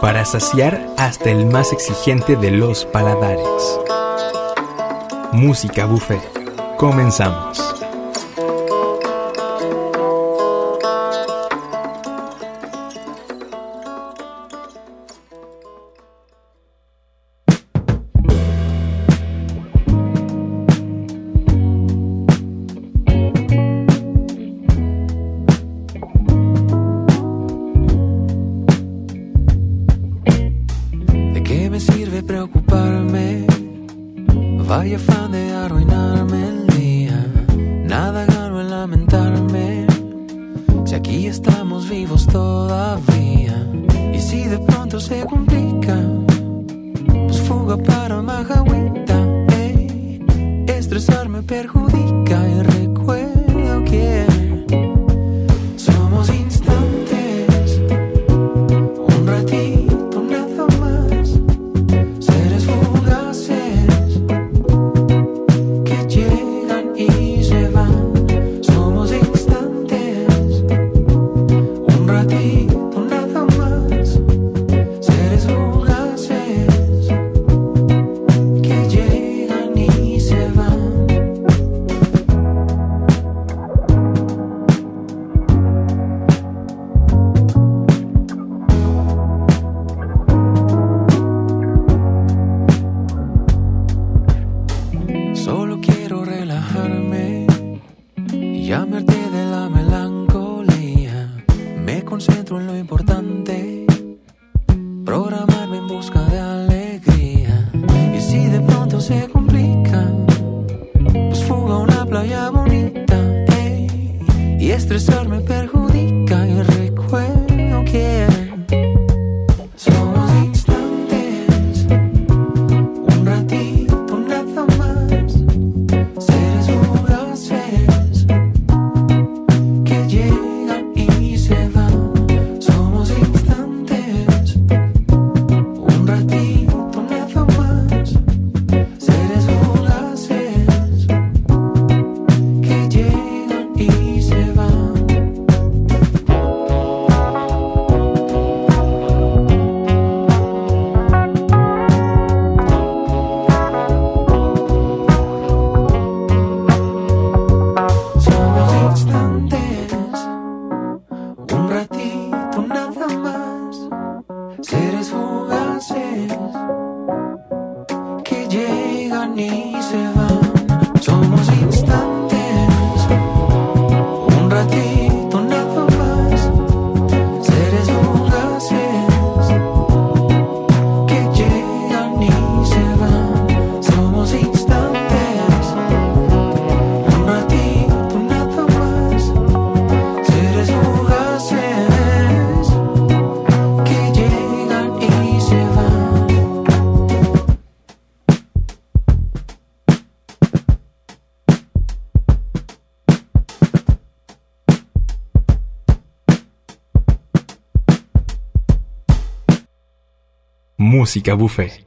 para saciar hasta el más exigente de los paladares. Música Buffet. Comenzamos. Vaya afán de arruinarme el día, nada gano en lamentarme, si aquí estamos vivos todavía. Y si de pronto se complica, pues fuga para más agüita. Estresar me perjudica y recuerdo que somos instantes, un ratito nada más, seres fugaces que llegan y se van. Somos instantes, un ratito nada más, seres fugaces que llegan y se van. Solo quiero relajarme y llamarte de la melancolía. Me concentro en lo importante, programarme en busca de alegría. Y si de pronto se complica, pues fuga a una playa bonita. Y estresar me perjudica y recuerdo que somos instantes, un ratito nada más, seres fugaces que llegan y se van. Somos instantes, un ratito nada más, seres fugaces que llegan y se van. Somos instantes, un ratito nada más, seres fugaces que llegan y se van. Somos instantes, un ratito nada más, seres fugaces que llegan y se van. Somos instantes, un ratito nada más, seres fugaces que llegan y se van. Música Buffet.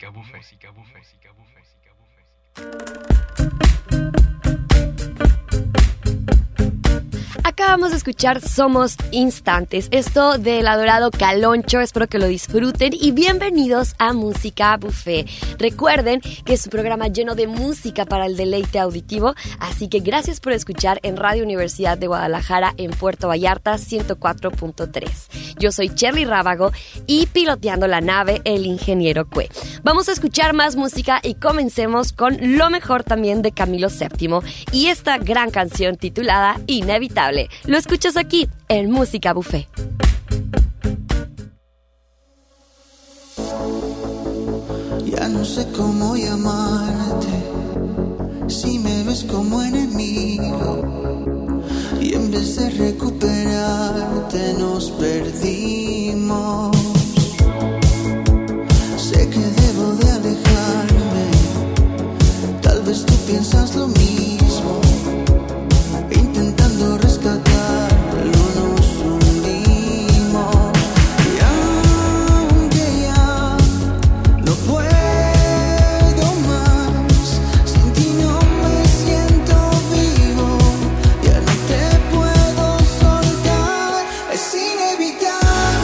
Acabamos de escuchar Somos Instantes, esto del adorado Caloncho. Espero que lo disfruten y bienvenidos a Música Buffet. Recuerden que es un programa lleno de música para el deleite auditivo, así que gracias por escuchar en Radio Universidad de Guadalajara en Puerto Vallarta 104.3. Yo soy Cherly Rábago y piloteando la nave el ingeniero Cue. Vamos a escuchar más música y comencemos con lo mejor también de Camilo VII y esta gran canción titulada Inevitable. Lo escuchas aquí en Música Buffet. Ya no sé cómo llamarte, si me ves como enemigo, y en vez de recuperarte nos perdimos. Sé que debo de alejarme, tal vez tú piensas lo mismo, intentando rescatarlo nos hundimos. Y aunque ya no puedo más, sin ti no me siento vivo, ya no te puedo soltar. Es inevitable.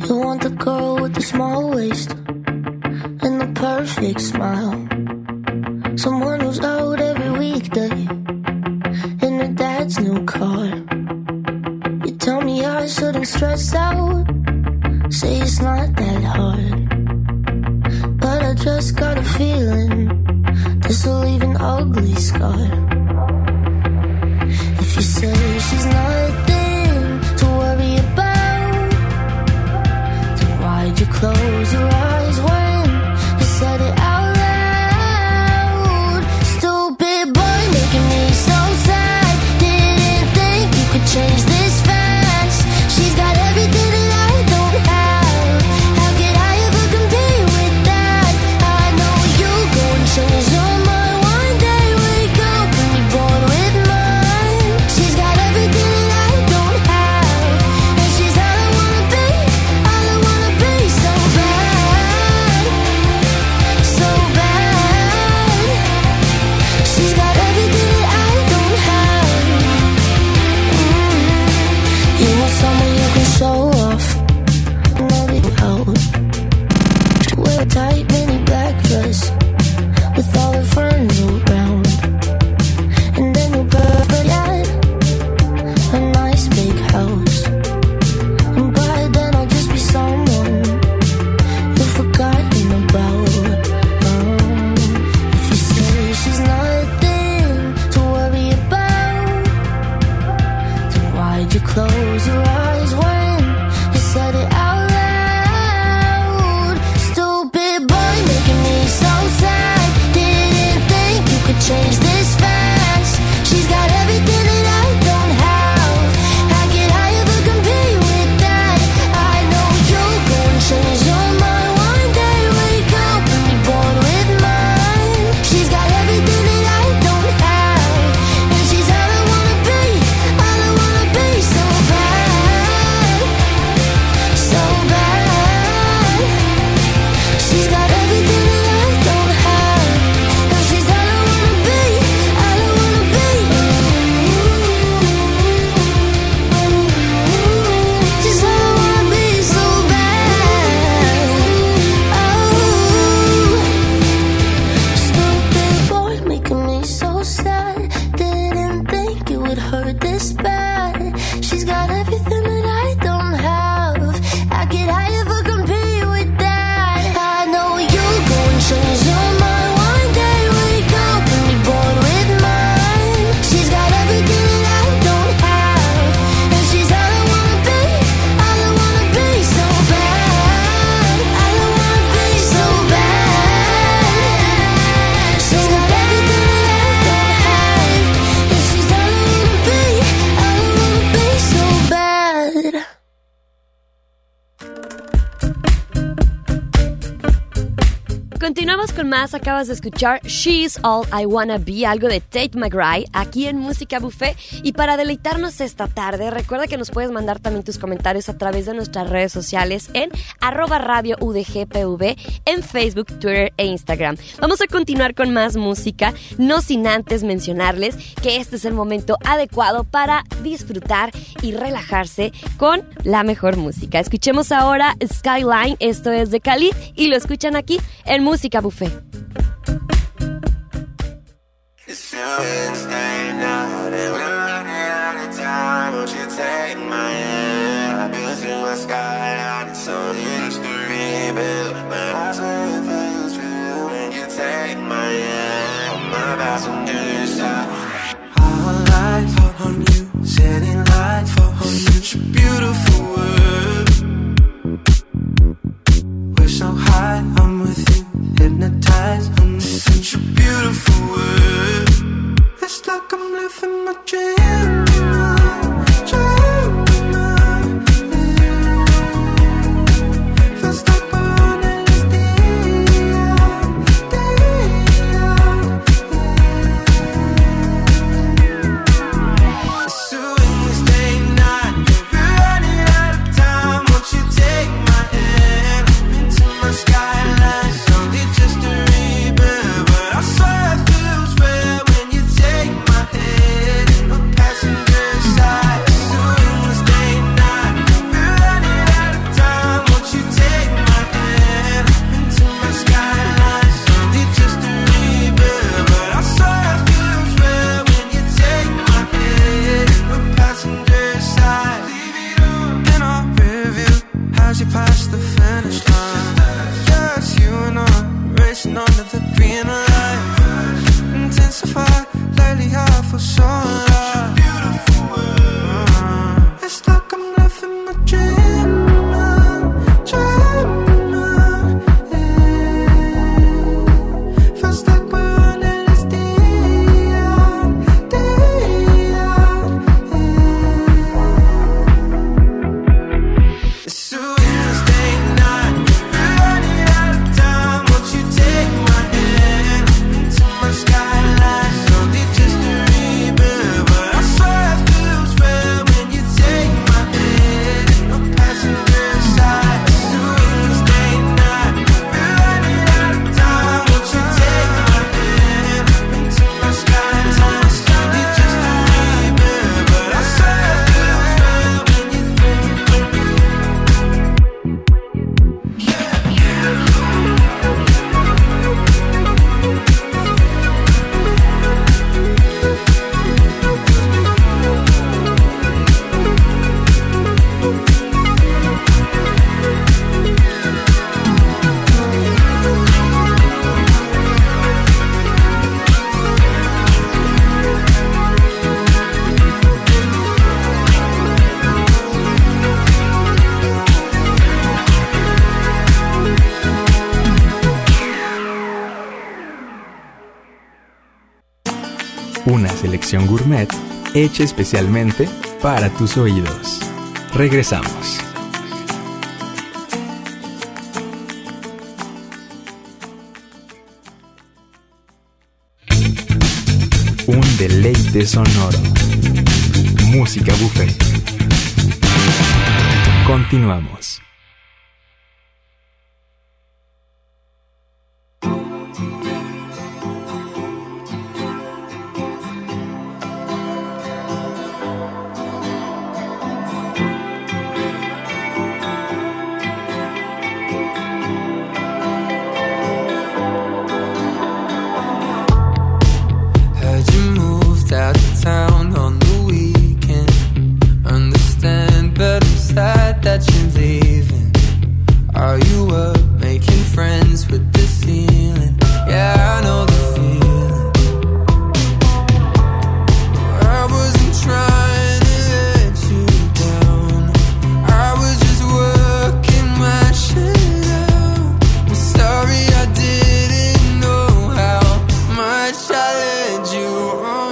You want the girl with the small waist and the perfect smile. Someone who's out every weekday in her dad's new car. You tell me I shouldn't stress out, say it's not that hard. But I just got a feeling this will leave an ugly scar. If you say she's nothing to worry about, then why'd you close your eyes when you said it out loud? Stupid boy making me so sad. Didn't think you could change this fast. She's got everything that I don't have. How could I ever compete with that? I know you'll go and change your mind one day. Wake up and be born with mine. She's got everything that I don't have, and she's all I wanna be, all I wanna be. So bad, so bad. She's got everything that I don't have. You want someone you can show off, know it out. She wear a tight mini black dress with all her friends around, and then you burn at a nice big house. And by then I'll just be someone you've forgotten about. If you say she's nothing to worry about, then why'd you close your eyes when you said it out loud? Stupid boy making me so sad. Didn't think you could change this fast. She's got everything that I don't have. How could I ever compete with that? I know you'll go and change your mind one day. Wake up and be born with mine. She's got everything that I don't have, and she's all I wanna be, all I wanna be. So bad, so bad. She's got everything that I don't have, and she's all I wanna be, all I wanna be. She's all I wanna be, so bad. Oh, stupid boy making me so sad. Didn't think it would hurt this bad. She's got everything that I don't have. How could I ever compete with that? I know you'll go and change your mind one day. Wake up and be born with mine. She's got everything that I don't have, and she's all I wanna be, all I wanna be. So bad, all I wanna be. So bad. She's got everything that I don't have, and she's all I wanna be, all I wanna be. So bad. Continuamos con más. Acabas de escuchar She's All I Wanna Be, algo de Tate McRae, aquí en Música Buffet. Y para deleitarnos esta tarde, recuerda que nos puedes mandar también tus comentarios a través de nuestras redes sociales en @radioudgpv, en Facebook, Twitter e Instagram. Vamos a continuar con más música, no sin antes mencionarles que este es el momento adecuado para disfrutar y relajarse con la mejor música. Escuchemos ahora Skyline, esto es de Khalid, y lo escuchan aquí en Música Buffet. It's Wednesday night and we're running out of time. Won't you take my hand? I built through a skyline, it's only history built. But I swear it feels real when you take my hand. My passenger side. All eyes on you, setting lights for such a beautiful world. We're so high, I'm with you, hypnotized. I'm in such a beautiful world. It's like I'm living my dream. Feels like we're on LSD. It's a Wednesday night, we're running out of cross the finish line. Yes, you and I racing under the green light. Intensify, lately I feel so alive. It's like I'm living my dream. Una selección gourmet hecha especialmente para tus oídos. Regresamos. Un deleite sonoro. Música buffet. Continuamos. Out of town on the weekend. Understand, but I'm sad that you're leaving. Are you up making friends with the ceiling? Yeah, I know the feeling. I wasn't trying to let you down. I was just working my shit out. I'm sorry I didn't know how much I led you on.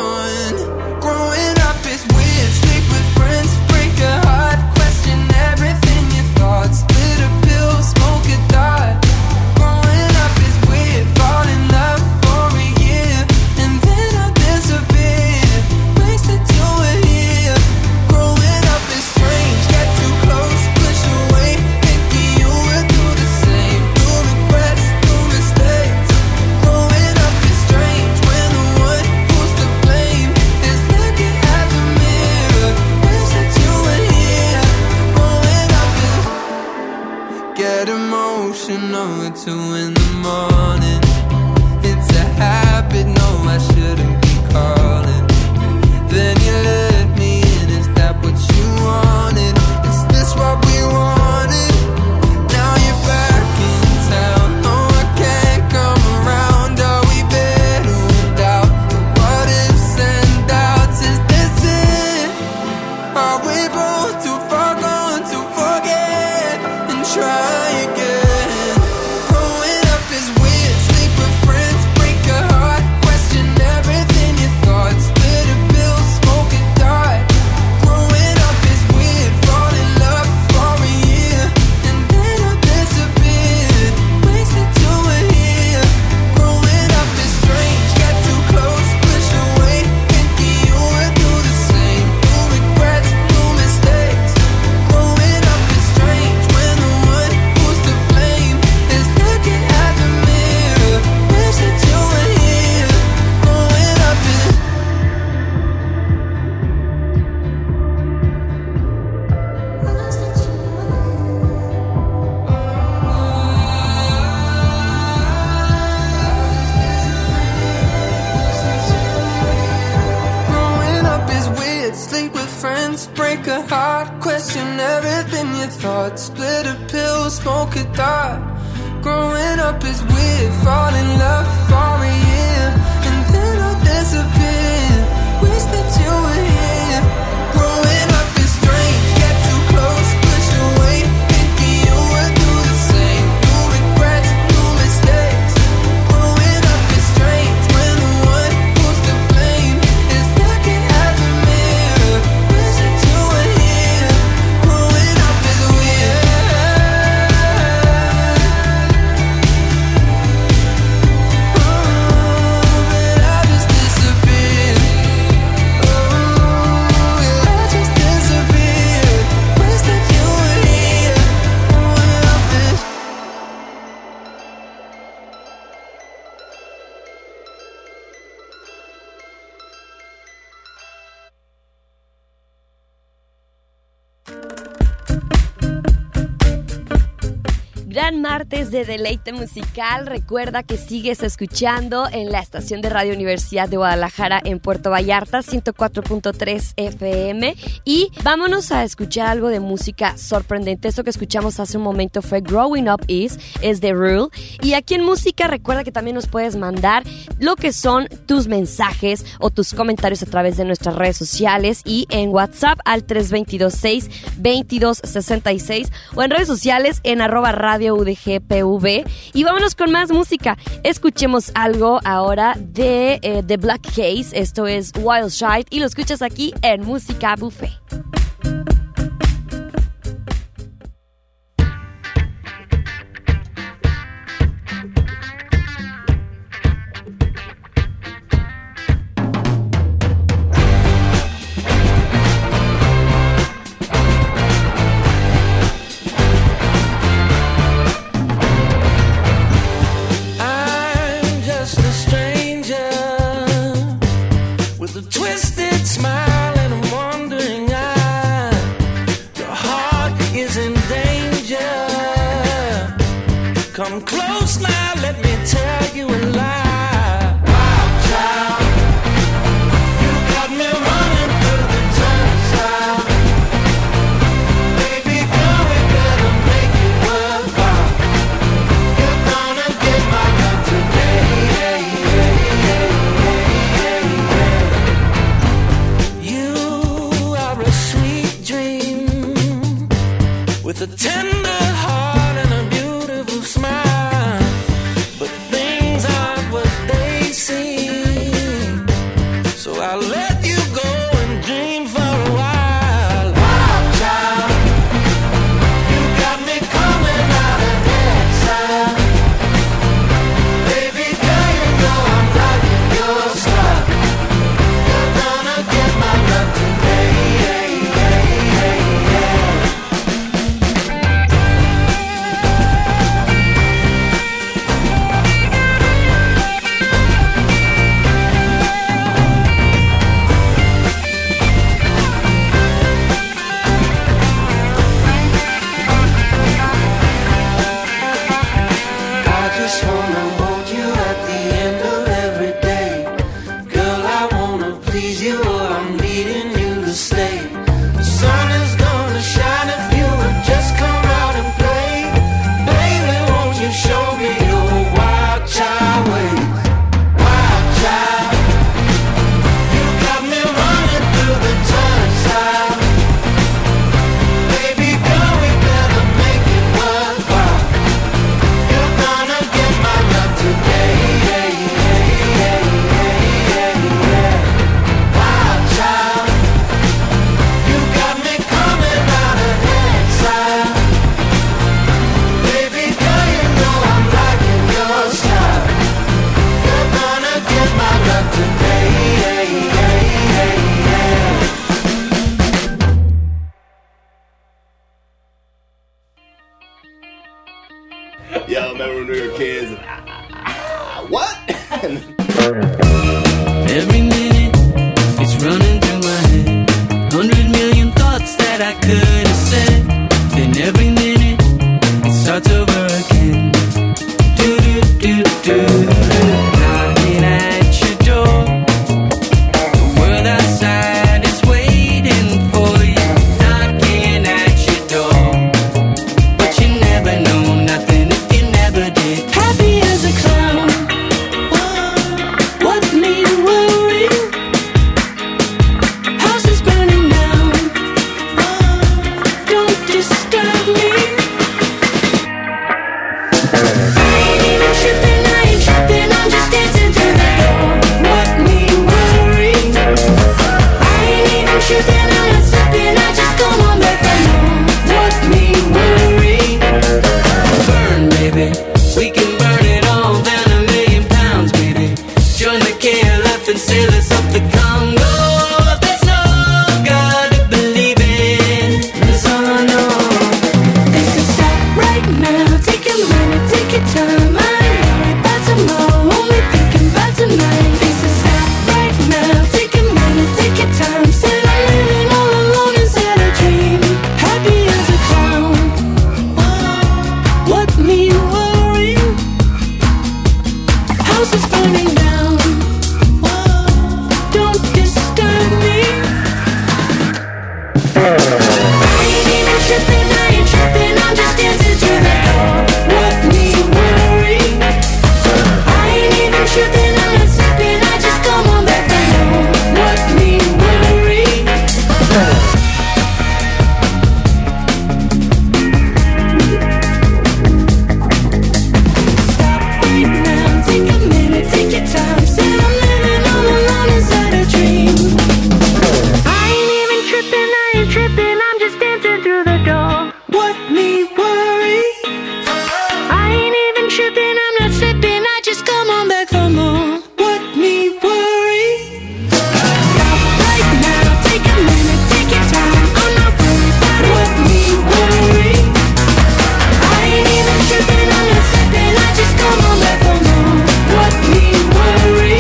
Two in the morning. It's a habit, no, I shouldn't be calling. Then you let me in, is that what you wanted? Is this what we wanted? Now you're back in town, no, I can't come around. Are we better without the what ifs and doubts? Is this it? Are we both too far gone to forget and try again? Break a heart, question everything you thought. Split a pill blow smoke a thought. Growing up is weird, fall in love for a year, and then I'll disappear. Wish that you were here. Growing up is strange, get too close, push away, thinking you would do the same. No regrets, no mistakes. Growing up is strange, when the one who's to blame is looking at the mirror. Wish that you were here. Growing up is weird. Gran martes de deleite musical. Recuerda que sigues escuchando en la estación de Radio Universidad de Guadalajara en Puerto Vallarta, 104.3 FM. Y vámonos a escuchar algo de música sorprendente. Esto que escuchamos hace un momento fue Growing Up es The Rule. Y aquí en música recuerda que también nos puedes mandar lo que son tus mensajes o tus comentarios a través de nuestras redes sociales y en WhatsApp al 322-622-66 o en redes sociales en @Radio UDGPV. Y vámonos con más música. Escuchemos algo ahora de The Black Keys. Esto es Wild Child y lo escuchas aquí en Música Buffet. Twisted smile and a wandering eye. Your heart is in danger. Come close now, let me tell you a lie. Wild child, you got me running through the turnstile. Baby girl, we better make it worthwhile. You're gonna get my love today. With a tender heart and a beautiful smile, but things aren't what they seem. So I'll let you go and dream for a while. Wild child, you got me coming out of exile. Baby girl, you know I'm liking your style. You're gonna get my love today. Y'all remember when we were kids? What? Every minute it's running through my head. 100 million thoughts that I could have said. Then every minute it starts over again. Do do do do. Knocking at your door. The world outside is waiting for you. Knocking at your door, but you never time. I ain't worried about tomorrow, only thinking about tonight. They say stop right now, take a minute, take your time. Said I'm living all alone inside a dream, happy as a clown. What me worry? House is burning down. Don't disturb me. I ain't even tripping, I ain't tripping, I'm just dancing to the door. What me worry? I ain't even tripping, I'm not slipping, I just come on back for more. What me worry? Stop right now, take a minute, take your time. Said I'm living all alone inside a dream. I ain't even tripping, I ain't tripping, I'm just dancing through the door. What me worry? I ain't even tripping, I'm not slipping, I just come on back for more. What me worry? Stop right now, take a minute, take your time. I'm not worried about what me worry. I ain't even tripping, I'm not slipping, I just come on back for more. What me worry?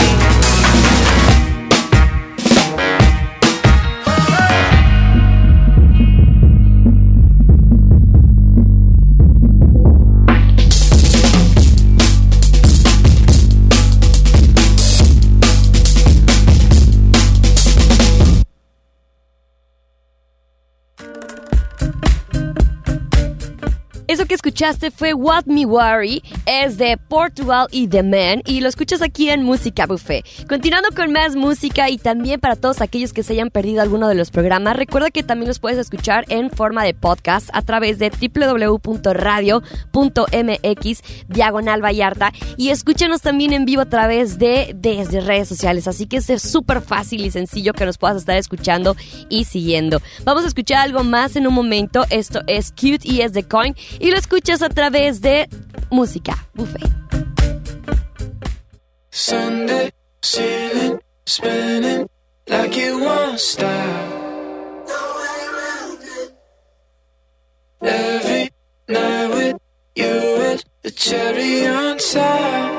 Eso que escuchaste fue What Me Worry, es de Portugal y The Man, y lo escuchas aquí en Música Buffet. Continuando con más música y también para todos aquellos que se hayan perdido alguno de los programas, recuerda que también los puedes escuchar en forma de podcast a través de www.radio.mx/Vallarta y escúchanos también en vivo a través de desde redes sociales, así que es súper fácil y sencillo que nos puedas estar escuchando y siguiendo. Vamos a escuchar algo más en un momento, esto es Cute y es The Coin y lo escuchas a través de Música Buffet. Sunday, ceiling, spinning like it won't stop. Every night with you is the cherry on top.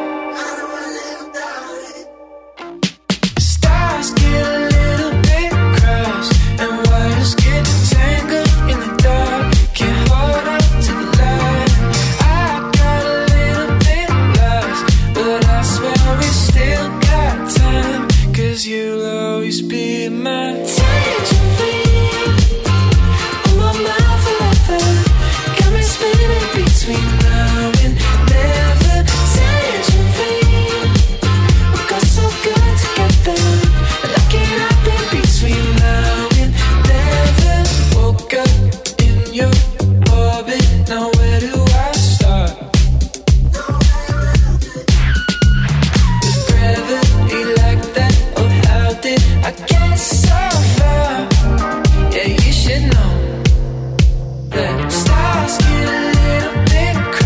Stars get a little bit crossed and wires get tangled in the dark. Can't hold on to the light. I got a little bit lost, but I swear we still got time. 'Cause you'll always be my tangerine. On my mind forever. Got me spinning between now and never. Tangerine. We got so good together. Like it happened between now and never. Woke up in your orbit. Now where do I start? Was gravity like that, or how did I get so far? Yeah, you should know that stars get a little bit crazy.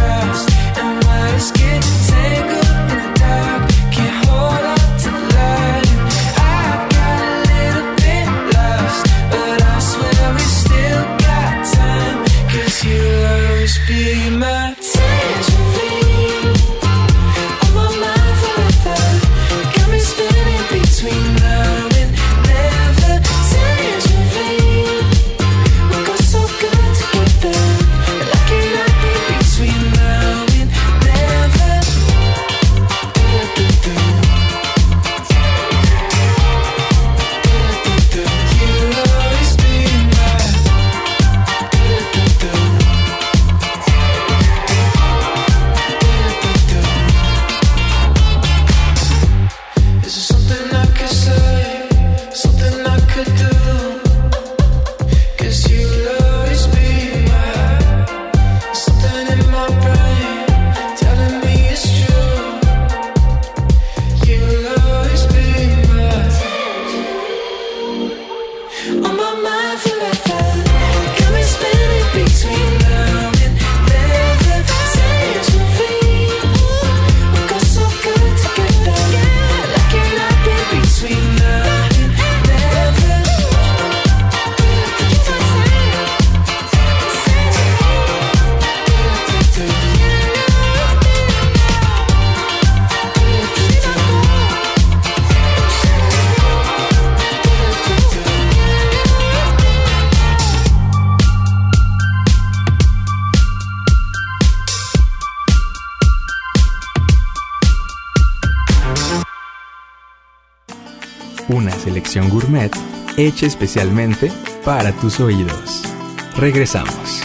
una selección gourmet hecha especialmente para tus oídos. Regresamos.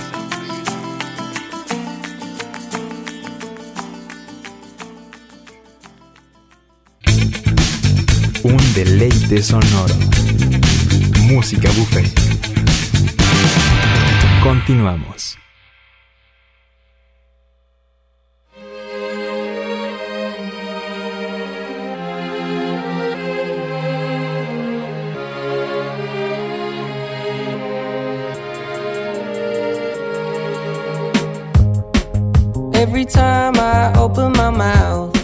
Un deleite sonoro. Música buffet. Continuamos. Every time I open my mouth,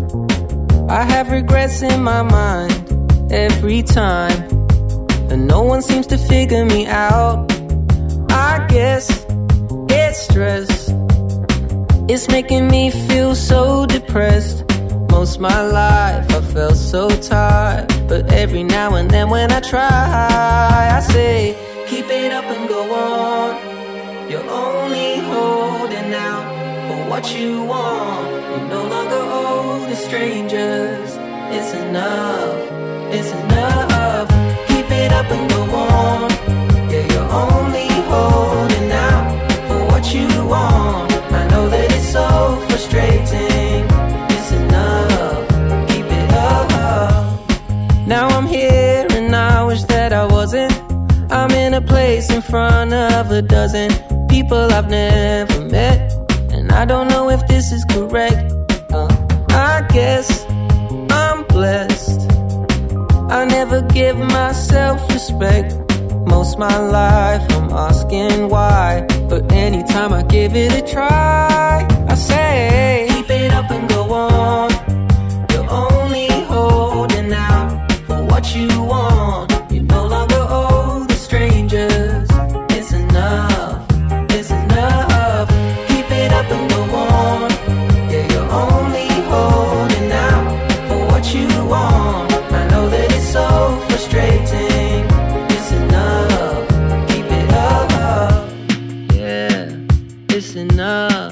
I have regrets in my mind. Every time, and no one seems to figure me out. I guess it's stress. It's making me feel so depressed. Most my life I felt so tired, but every now and then when I try, I say, keep it up and go on. You're only holding out for what you want. You no longer owe the strangers. It's enough, it's enough. Keep it up and go on. Yeah, you're only holding out for what you want. I know that it's so frustrating. It's enough, keep it up. Now I'm here and I wish that I wasn't. I'm in a place in front of a dozen people I've never met, and I don't know if this is correct. I guess I'm blessed. I never give myself respect. Most my life I'm asking why, but anytime I give it a try, I say, keep it up and go on. You're only holding out for what you want. You no longer owe the strangers. It's enough, it's enough. Keep it up and go on. Yeah, you're only holding out for what you want. I know that it's so frustrating. It's enough, keep it up. Yeah, it's enough.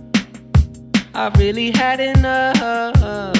I've really had enough.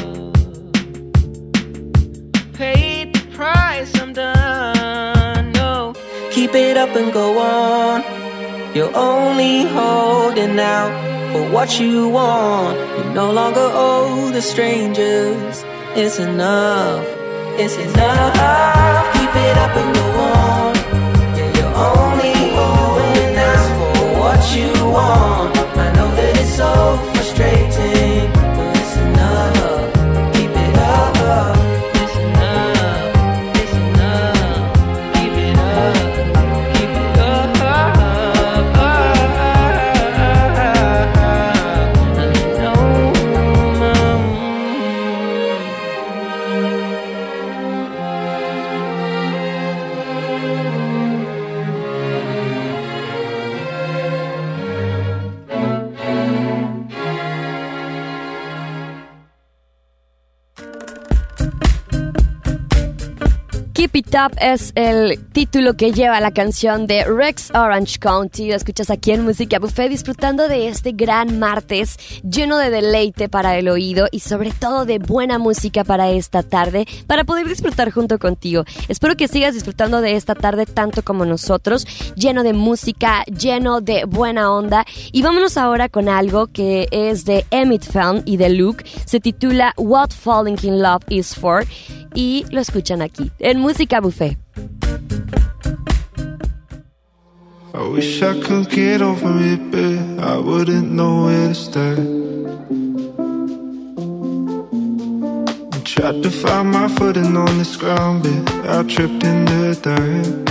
Paid the price, I'm done. No, keep it up and go on. You're only holding out for what you want. You no longer owe the strangers. It's enough, it's enough. Keep it up and go on. Yeah, you're only holding out for what you want. I know that it's so frustrating, but it's enough. Keep it up. It's enough, it's enough. Keep it up, keep it up. Keep It Up es el título que lleva la canción de Rex Orange County. Lo escuchas aquí en Música Buffet, disfrutando de este gran martes lleno de deleite para el oído y sobre todo de buena música para esta tarde, para poder disfrutar junto contigo. Espero que sigas disfrutando de esta tarde tanto como nosotros, lleno de música, lleno de buena onda. Y vámonos ahora con algo que es de Emmett Felm y de Luke. Se titula What Falling in Love Is For y lo escuchan aquí en Música Buffet. I wish I could get over it, but I wouldn't know where to start. I tried to find my footing on this ground, but I tripped in the dirt.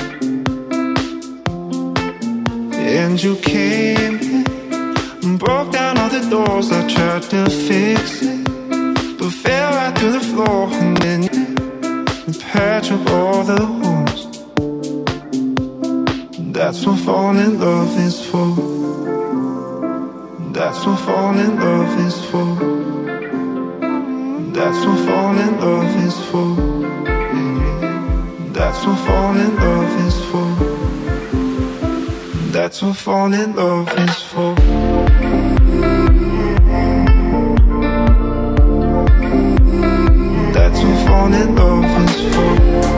And you came and broke down all the doors. I tried to fix it, but fell right through the floor. And then you patch up all the holes. That's what falling in love is for. That's what falling in love is for. That's what falling in love is for. That's what falling in love is for. That's what falling in love is for. That's what falling in love is for.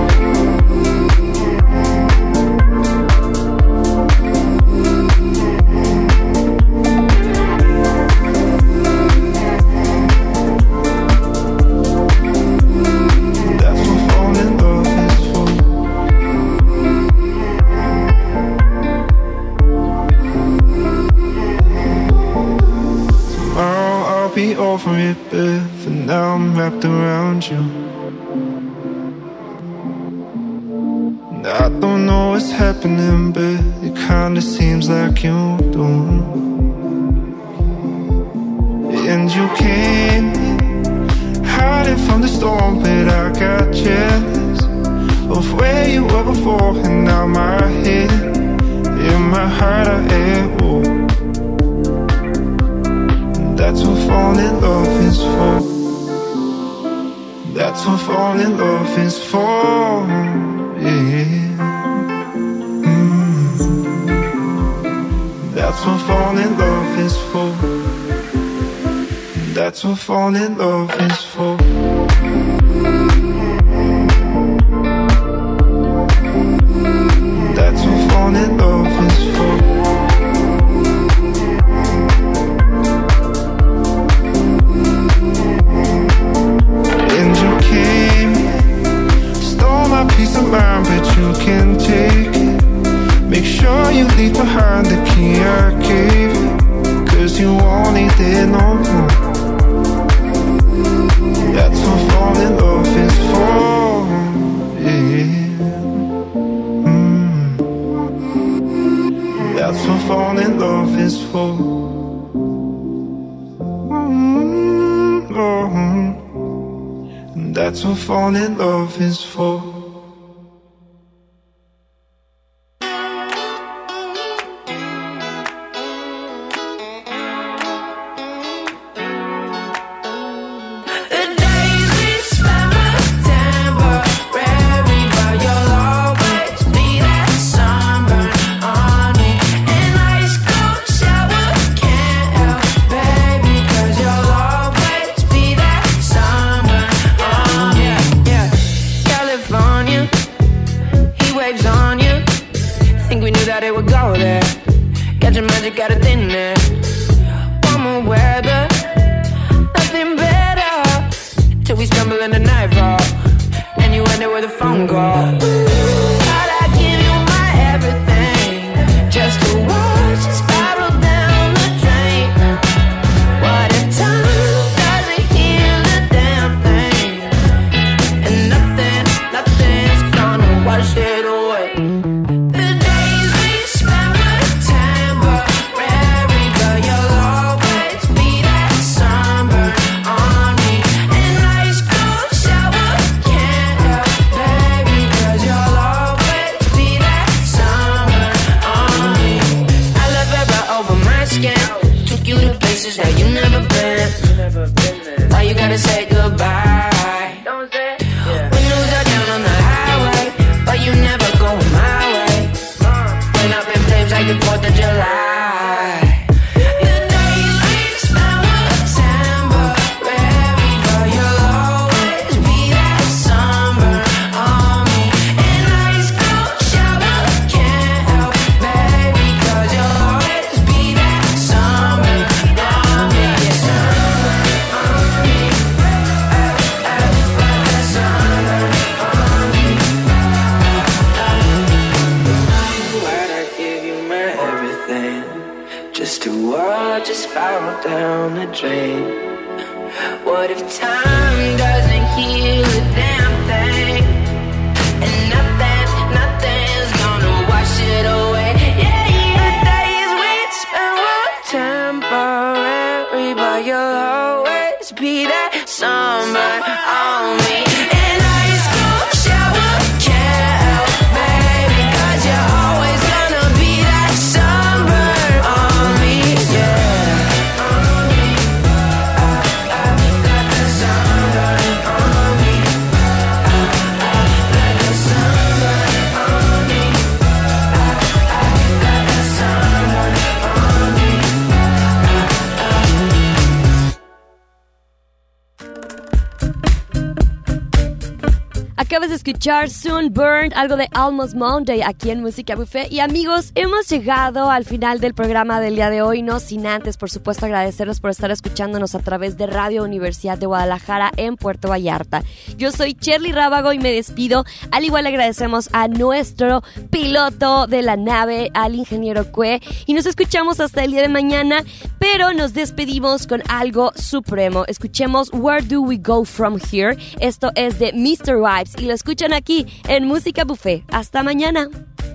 me over it, but now I'm wrapped around you. And I don't know what's happening, but it kinda seems like you do. And you came hiding from the storm, but I got jealous of where you were before. And now my head, in my heart I echo. That's what falling in love is for. That's what falling in love is for, yeah. That's what falling in love is for. That's what falling in love is for. That's what falling in love is for. And you came, stole my peace of mind, but you can take it. Make sure you leave behind the key I gave you, 'cause you won't need it no more. That's what falling in love is for, yeah. That's what falling in love is for. That's what falling in love is for. Acabas de escuchar Sunburned, algo de Almost Monday aquí en Música Buffet. Y amigos, hemos llegado al final del programa del día de hoy, no sin antes, por supuesto, agradecerlos por estar escuchándonos a través de Radio Universidad de Guadalajara en Puerto Vallarta. Yo soy Cherly Rábago y me despido. Al igual agradecemos a nuestro piloto de la nave, al ingeniero Cue, y nos escuchamos hasta el día de mañana, pero nos despedimos con algo supremo. Escuchemos Where Do We Go From Here. Esto es de Mr. Vibes y lo escuchan aquí en Música Buffet. Hasta mañana.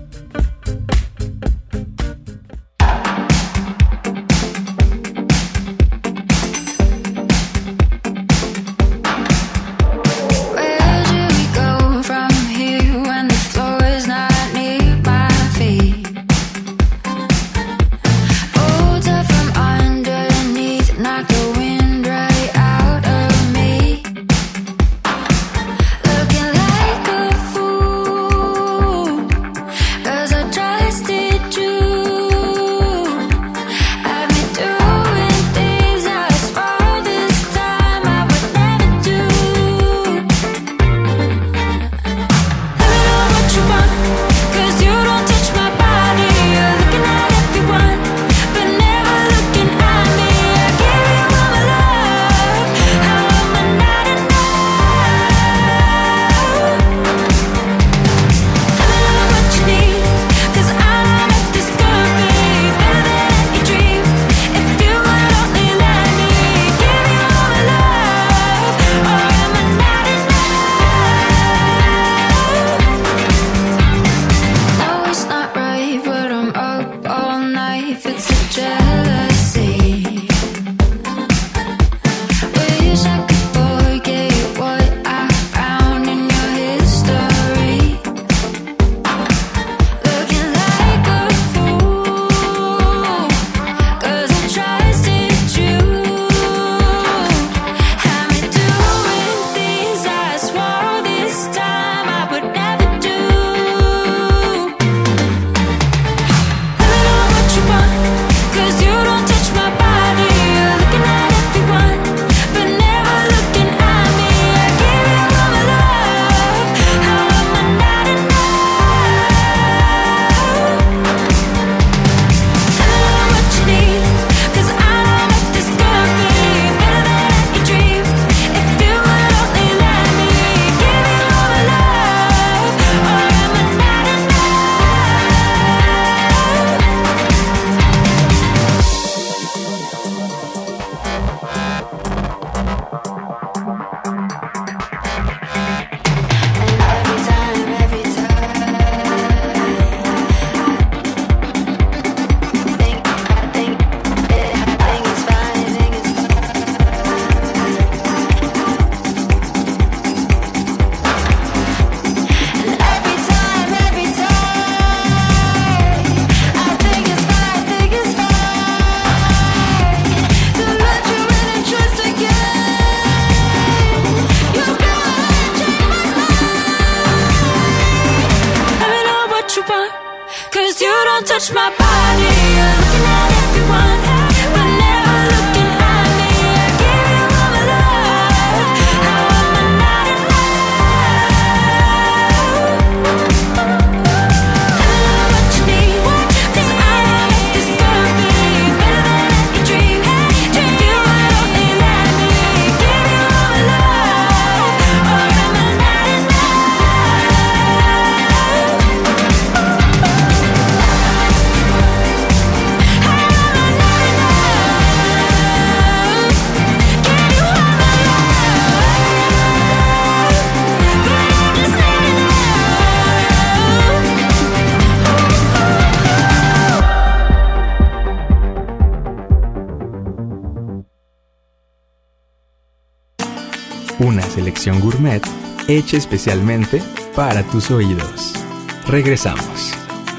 touch my body. You're looking at everyone, but never looking at me. I give you all my love. How am I not enough? I know what you need, 'cause I know this is gonna be better than any dream. If you would only let me give you all my love, or am I not enough? Una selección gourmet hecha especialmente para tus oídos. Regresamos.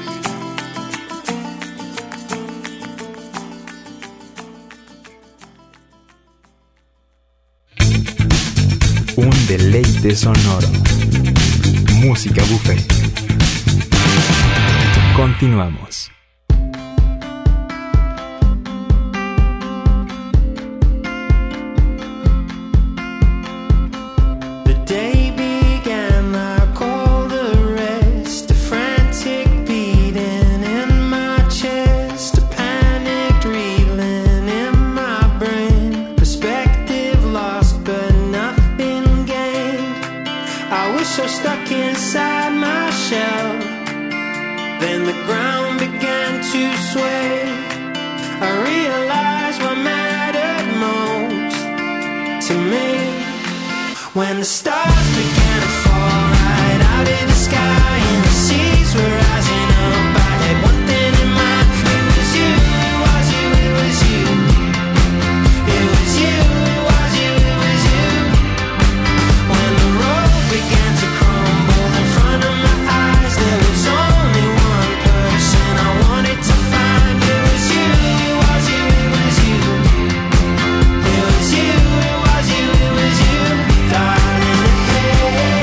Un deleite sonoro. Música buffet. Continuamos. The day began When the stars began to fall right out of the sky and the seas were rising up, I had one thing in mind. It was you, it was you, it was you. It was you, it was you, it was you. When the road began to crumble in front of my eyes, there was only one person I wanted to find. It was you, it was you, it was you. It was you, it was you, it was you, darling. Hey.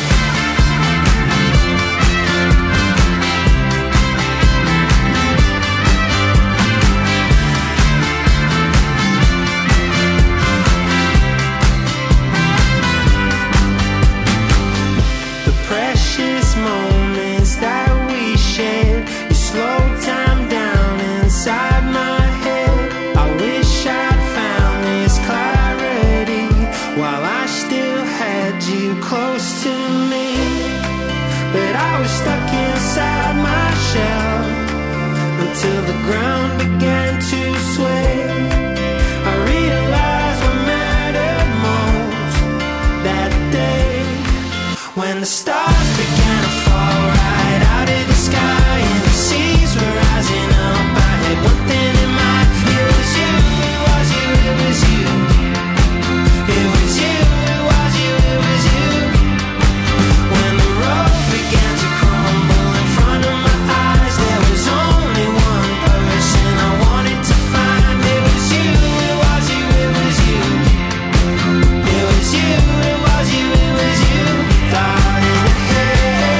The precious moments that we shared, you slowed time down inside my head. I wish I'd found this clarity while I still had you close to me. But I was stuck inside my shell until the ground began to sway. I realized what mattered most that day. When the stars began to fall right out of the sky and the seas were rising up, I had one thing in mind. It was you, it was you, it was you. It was you, it was you, it was you. When the road began to crumble in front of my eyes, there was only one person I wanted to find. It was you, it was you, it was you. It was you, it was you, it was you, darling. Hey.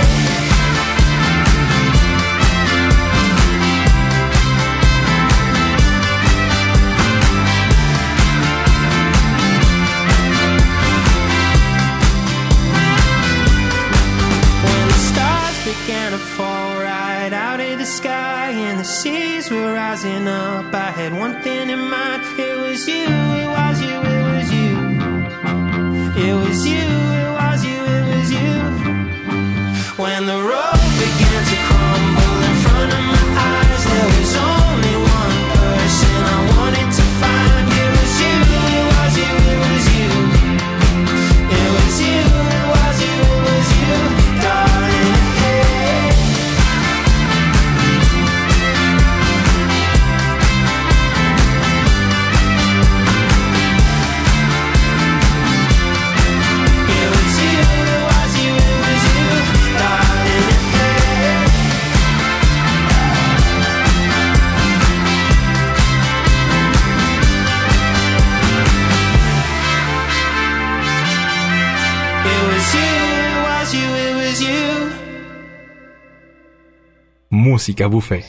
When the stars began to fall right out of the sky and the seas were rising up, I had one thing in mind. It was you, it was you, it was you. It was you, it was you, it was you. When the road began to crumble in front of my eyes, there was only one person I wanted to find. It was you, it was you, it was you. It was you, it was you, it was you, darling. Hey. It was you, it was you, it was you, darling. Hey. It was you, it was you, it was you. Música Buffet.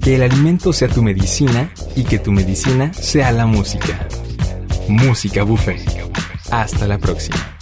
Que el alimento sea tu medicina y que tu medicina sea la música. Música Buffet. Hasta la próxima.